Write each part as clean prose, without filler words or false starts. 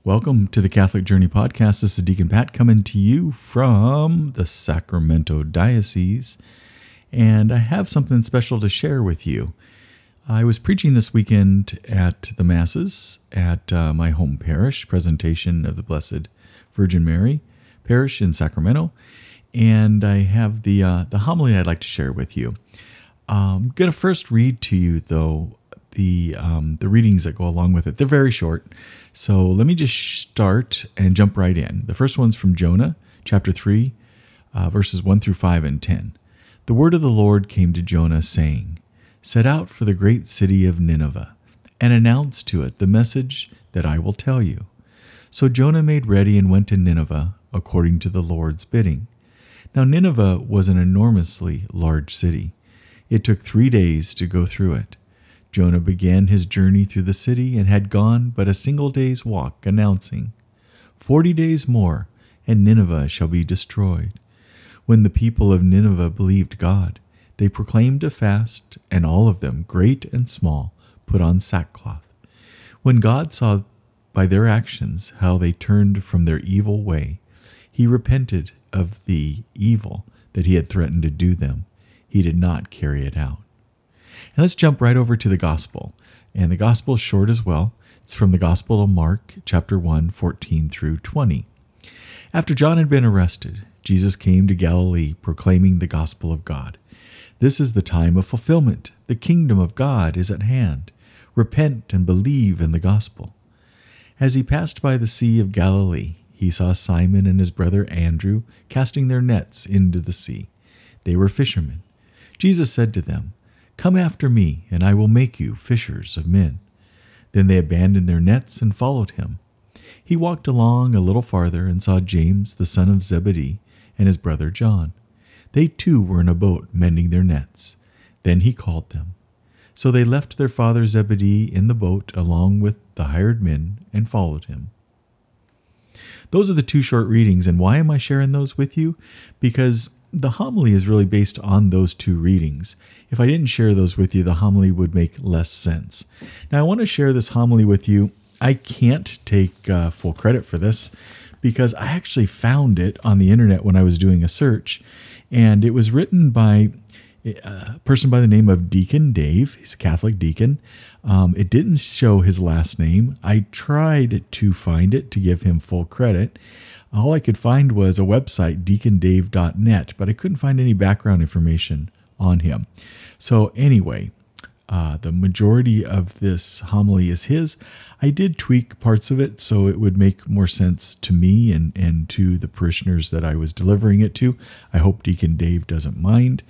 Welcome to the Catholic Journey Podcast. This is Deacon Pat coming to you from the Sacramento Diocese, and I have something special to share with you. I was preaching this weekend at the Masses at my home parish, Presentation of the Blessed Virgin Mary Parish in Sacramento, and I have the homily I'd like to share with you. I'm going to first read to you, though, the readings that go along with it. They're very short, so let me just start and jump right in. The first one's from Jonah, chapter 3, verses 1 through 5 and 10. The word of the Lord came to Jonah, saying, "Set out for the great city of Nineveh, and announce to it the message that I will tell you." So Jonah made ready and went to Nineveh, according to the Lord's bidding. Now Nineveh was an enormously large city. It took 3 days to go through it. Jonah began his journey through the city and had gone but a single day's walk, announcing, 40 days more, and Nineveh shall be destroyed. When the people of Nineveh believed God, they proclaimed a fast, and all of them, great and small, put on sackcloth. When God saw by their actions how they turned from their evil way, he repented of the evil that he had threatened to do them. He did not carry it out. And let's jump right over to the gospel. And the gospel is short as well. It's from the Gospel of Mark, chapter 1, 14 through 20. After John had been arrested, Jesus came to Galilee proclaiming the gospel of God. This is the time of fulfillment. The kingdom of God is at hand. Repent and believe in the gospel. As he passed by the Sea of Galilee, he saw Simon and his brother Andrew casting their nets into the sea. They were fishermen. Jesus said to them, "Come after me, and I will make you fishers of men." Then they abandoned their nets and followed him. He walked along a little farther and saw James, the son of Zebedee, and his brother John. They too were in a boat mending their nets. Then he called them. So they left their father Zebedee in the boat along with the hired men and followed him. Those are the two short readings, and why am I sharing those with you? Because the homily is really based on those two readings. If I didn't share those with you, the homily would make less sense. Now, I want to share this homily with you. I can't take full credit for this because I actually found it on the internet when I was doing a search, and it was written by a person by the name of Deacon Dave. He's a Catholic deacon. It didn't show his last name. I tried to find it to give him full credit. All I could find was a website, deacondave.net, but I couldn't find any background information on him. So anyway, the majority of this homily is his. I did tweak parts of it so it would make more sense to me and to the parishioners that I was delivering it to. I hope Deacon Dave doesn't mind.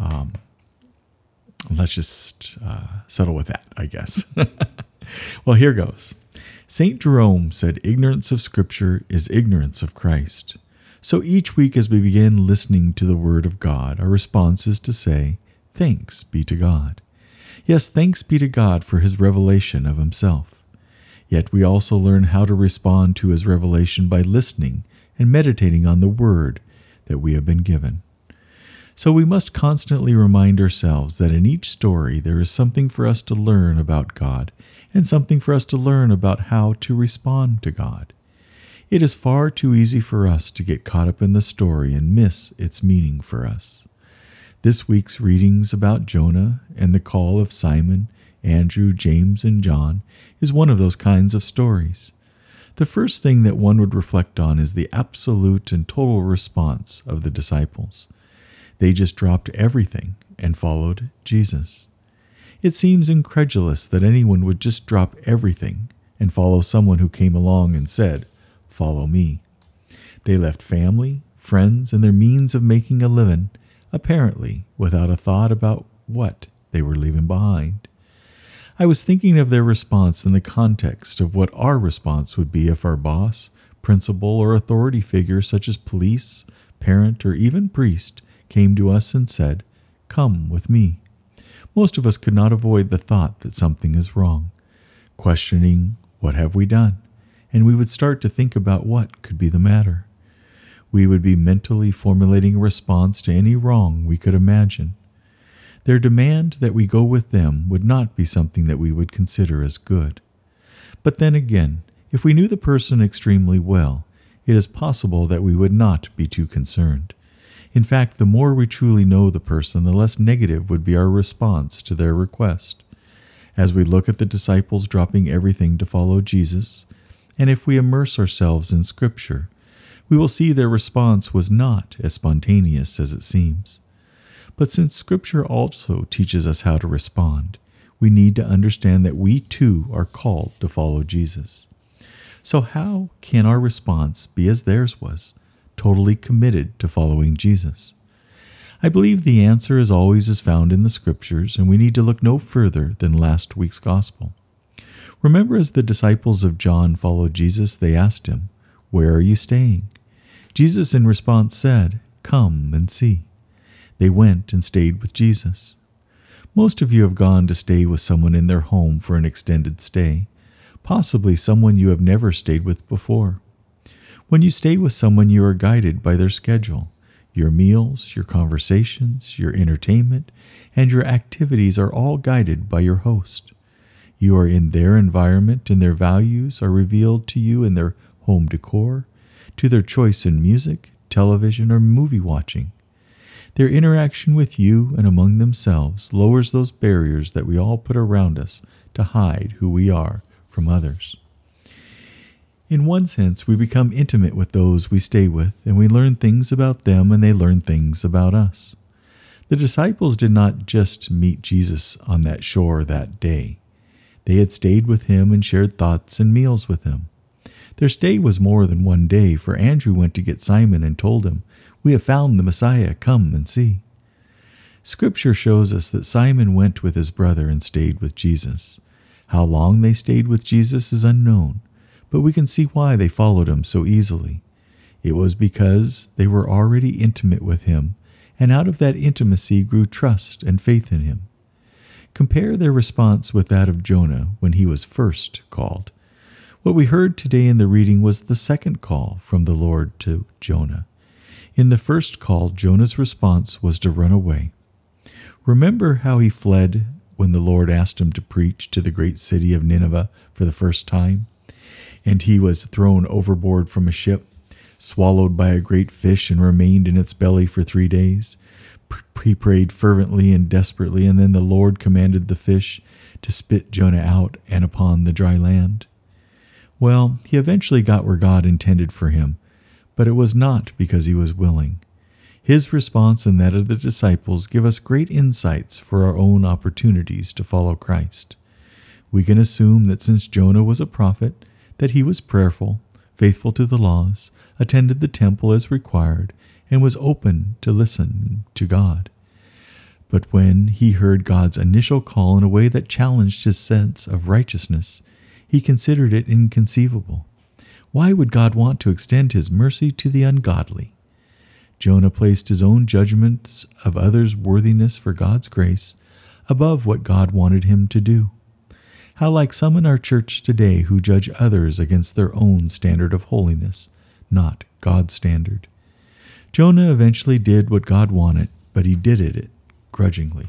Let's just settle with that, I guess. Well, here goes. St. Jerome said, "Ignorance of Scripture is ignorance of Christ." So each week as we begin listening to the Word of God, our response is to say, "Thanks be to God." Yes, thanks be to God for His revelation of Himself. Yet we also learn how to respond to His revelation by listening and meditating on the Word that we have been given. So we must constantly remind ourselves that in each story there is something for us to learn about God and something for us to learn about how to respond to God. It is far too easy for us to get caught up in the story and miss its meaning for us. This week's readings about Jonah and the call of Simon, Andrew, James, and John is one of those kinds of stories. The first thing that one would reflect on is the absolute and total response of the disciples. They just dropped everything and followed Jesus. It seems incredulous that anyone would just drop everything and follow someone who came along and said, "Follow me." They left family, friends, and their means of making a living, apparently without a thought about what they were leaving behind. I was thinking of their response in the context of what our response would be if our boss, principal, or authority figure such as police, parent, or even priest came to us and said, "Come with me." Most of us could not avoid the thought that something is wrong, questioning, what have we done? And we would start to think about what could be the matter. We would be mentally formulating a response to any wrong we could imagine. Their demand that we go with them would not be something that we would consider as good. But then again, If we knew the person extremely well, it is possible that we would not be too concerned. In fact, the more we truly know the person, the less negative would be our response to their request. As we look at the disciples dropping everything to follow Jesus, and if we immerse ourselves in Scripture, we will see their response was not as spontaneous as it seems. But since Scripture also teaches us how to respond, we need to understand that we too are called to follow Jesus. So how can our response be as theirs was, totally committed to following Jesus? I believe the answer as always is found in the Scriptures, and we need to look no further than last week's Gospel. Remember, as the disciples of John followed Jesus, they asked him, "Where are you staying?" Jesus in response said, "Come and see." They went and stayed with Jesus. Most of you have gone to stay with someone in their home for an extended stay, possibly someone you have never stayed with before. When you stay with someone, you are guided by their schedule. Your meals, your conversations, your entertainment, and your activities are all guided by your host. You are in their environment, and their values are revealed to you in their home decor, to their choice in music, television, or movie watching. Their interaction with you and among themselves lowers those barriers that we all put around us to hide who we are from others. In one sense, we become intimate with those we stay with, and we learn things about them and they learn things about us. The disciples did not just meet Jesus on that shore that day. They had stayed with him and shared thoughts and meals with him. Their stay was more than one day, for Andrew went to get Simon and told him, "We have found the Messiah, come and see." Scripture shows us that Simon went with his brother and stayed with Jesus. How long they stayed with Jesus is unknown, but we can see why they followed him so easily. It was because they were already intimate with him, and out of that intimacy grew trust and faith in him. Compare their response with that of Jonah when he was first called. What we heard today in the reading was the second call from the Lord to Jonah. In the first call, Jonah's response was to run away. Remember how he fled when the Lord asked him to preach to the great city of Nineveh for the first time? And he was thrown overboard from a ship, swallowed by a great fish, and remained in its belly for 3 days. He prayed fervently and desperately, and then the Lord commanded the fish to spit Jonah out and upon the dry land. Well, he eventually got where God intended for him, but it was not because he was willing. His response and that of the disciples give us great insights for our own opportunities to follow Christ. We can assume that since Jonah was a prophet, that he was prayerful, faithful to the laws, attended the temple as required, and was open to listen to God. But when he heard God's initial call in a way that challenged his sense of righteousness, he considered it inconceivable. Why would God want to extend his mercy to the ungodly? Jonah placed his own judgments of others' worthiness for God's grace above what God wanted him to do. How like some in our church today who judge others against their own standard of holiness, not God's standard. Jonah eventually did what God wanted, but he did it grudgingly.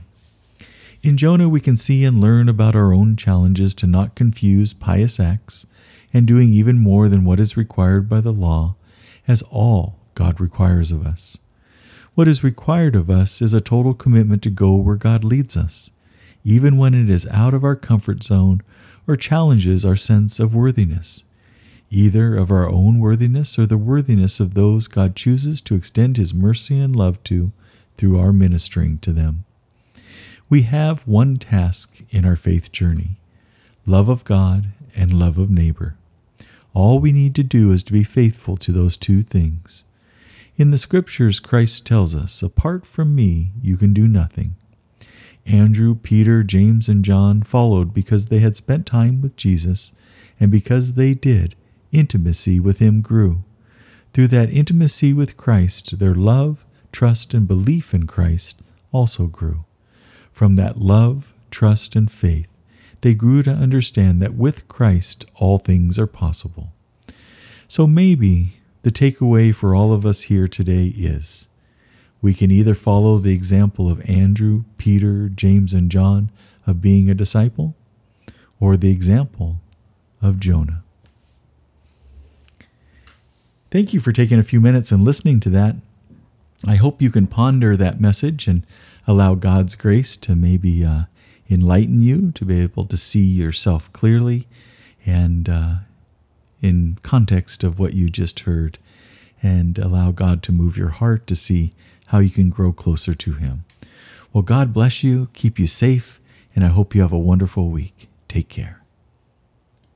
In Jonah, we can see and learn about our own challenges to not confuse pious acts and doing even more than what is required by the law as all God requires of us. What is required of us is a total commitment to go where God leads us, even when it is out of our comfort zone or challenges our sense of worthiness, either of our own worthiness or the worthiness of those God chooses to extend his mercy and love to through our ministering to them. We have one task in our faith journey: love of God and love of neighbor. All we need to do is to be faithful to those two things. In the Scriptures, Christ tells us, "Apart from me, you can do nothing." Andrew, Peter, James, and John followed because they had spent time with Jesus, and because they did, intimacy with him grew. Through that intimacy with Christ, their love, trust, and belief in Christ also grew. From that love, trust, and faith, they grew to understand that with Christ all things are possible. So maybe the takeaway for all of us here today is we can either follow the example of Andrew, Peter, James, and John of being a disciple, or the example of Jonah. Thank you for taking a few minutes and listening to that. I hope you can ponder that message and allow God's grace to maybe enlighten you, to be able to see yourself clearly and in context of what you just heard, and allow God to move your heart to see how you can grow closer to Him. Well, God bless you, keep you safe, and I hope you have a wonderful week. Take care.